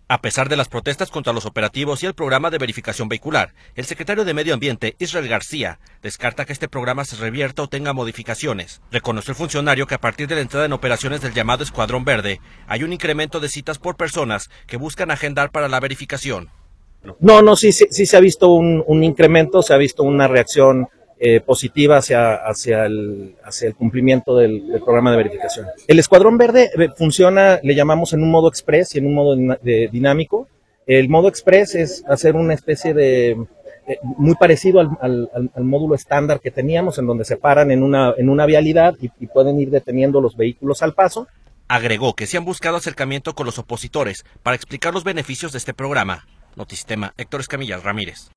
A pesar de las protestas contra los operativos y el programa de verificación vehicular, el secretario de Medio Ambiente, Israel García, descarta que este programa se revierta o tenga modificaciones. Reconoció el funcionario que a partir de la entrada en operaciones del llamado Escuadrón Verde, hay un incremento de citas por personas que buscan agendar para la verificación. Sí se ha visto un incremento, se ha visto una reacción positiva hacia el cumplimiento del programa de verificación. El Escuadrón Verde funciona, le llamamos en un modo express y en un modo dinámico. El modo express es hacer una especie de muy parecido al módulo estándar que teníamos, en donde se paran en una vialidad y pueden ir deteniendo los vehículos al paso. Agregó que se han buscado acercamiento con los opositores para explicar los beneficios de este programa. Notisistema, Héctor Escamilla Ramírez.